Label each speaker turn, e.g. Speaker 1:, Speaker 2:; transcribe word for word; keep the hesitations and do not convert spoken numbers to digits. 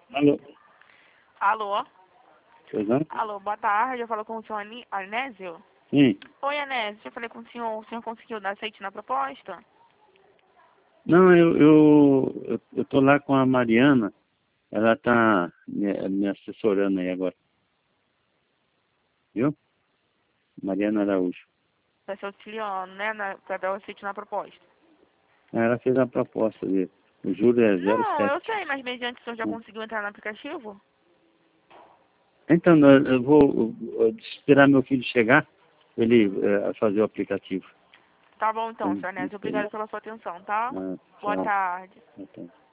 Speaker 1: Alô?
Speaker 2: Alô?
Speaker 1: Pois não?
Speaker 2: Alô, boa tarde. Eu falo com o senhor Ani- Anésio.
Speaker 1: Sim.
Speaker 2: Oi, Anésio. Eu falei com o senhor. O senhor conseguiu dar aceite na proposta?
Speaker 1: Não, eu, eu, eu, eu tô lá com a Mariana. Ela tá me, me assessorando aí agora. Viu? Mariana Araújo.
Speaker 2: Tá se auxiliando, né? Na, pra dar o aceite na proposta.
Speaker 1: Ela fez a proposta dele. O juro é zero
Speaker 2: Não, eu
Speaker 1: sete.
Speaker 2: sei, mas mediante o senhor já
Speaker 1: Hum.
Speaker 2: conseguiu entrar no aplicativo?
Speaker 1: Então, eu eu vou eu- eu esperar meu filho chegar, ele eh, fazer o aplicativo.
Speaker 2: Tá bom então,
Speaker 1: Hum,
Speaker 2: senhor Anésio.
Speaker 1: isso aí.
Speaker 2: Obrigado pela sua atenção, tá?
Speaker 1: Ah,
Speaker 2: Boa
Speaker 1: tchau.
Speaker 2: tarde.
Speaker 1: Boa tarde.